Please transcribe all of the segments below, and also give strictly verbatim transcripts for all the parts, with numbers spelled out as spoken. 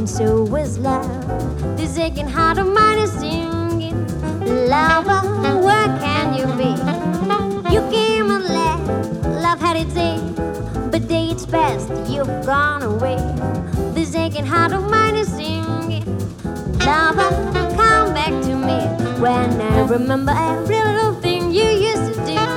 so is love. This aching heart of mine is singing, lover, where can you be? You came and left, love had its day, but day it's past, you've gone away. This aching heart of mine is singing, lover, come back to me. When I remember every little thing you used to do,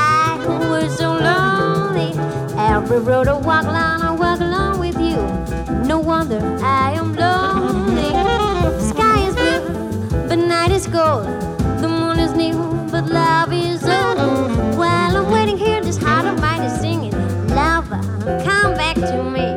I was so lonely. Every road I walk along, I walk along with you. No wonder I am lonely. The sky is blue, but night is cold. The moon is new, but love is old. While I'm waiting here, this heart of mine is singing, lover, come back to me.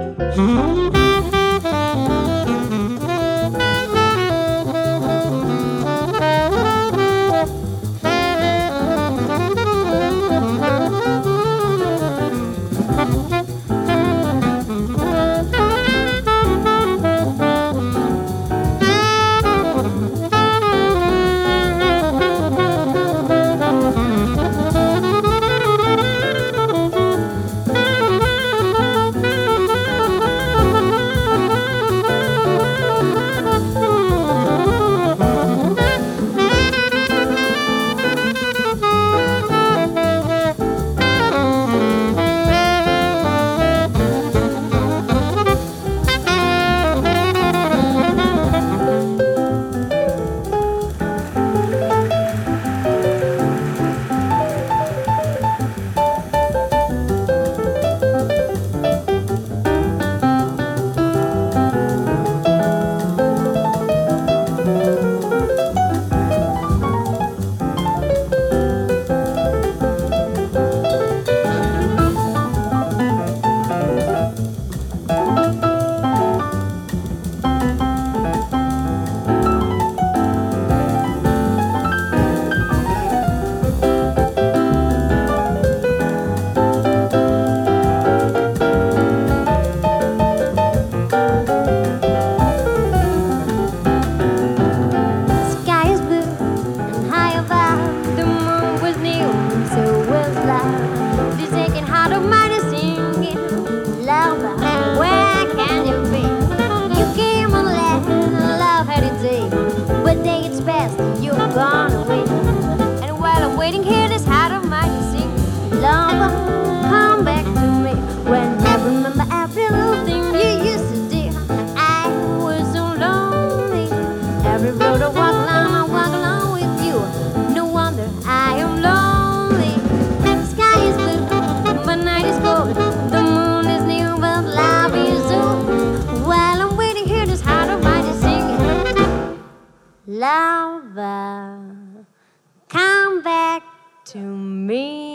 Lover, come back to me.